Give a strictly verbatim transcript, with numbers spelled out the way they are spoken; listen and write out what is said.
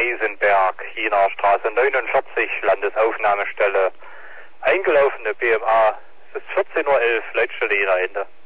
Eisenberg, China Straße neunundvierzig, Landesaufnahmestelle. Eingelaufene B M A, es ist vierzehn Uhr elf, Leitstelle Jena Ende.